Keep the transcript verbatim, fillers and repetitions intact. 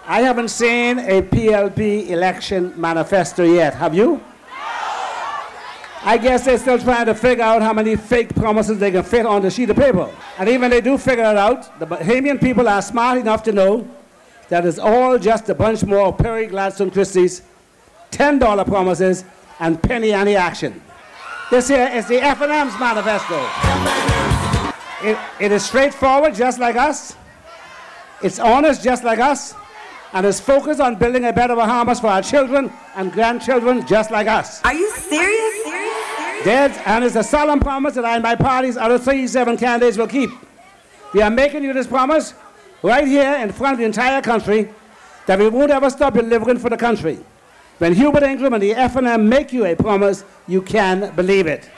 I haven't seen a P L P election manifesto yet. Have you? I guess they're still trying to figure out how many fake promises they can fit on the sheet of paper. And even they do figure it out, the Bahamian people are smart enough to know that it's all just a bunch more Perry Gladstone Christie's ten dollar promises and penny ante action. This here is the F and M's manifesto. It, it is straightforward, just like us. It's honest, just like us. And is focused on building a better Bahamas for our children and grandchildren, just like us. Are you serious? Serious? Serious? Dead, and it's a solemn promise that I and my party's other thirty-seven candidates will keep. We are making you this promise right here in front of the entire country that we won't ever stop delivering for the country. When Hubert Ingram and the F and M make you a promise, you can believe it.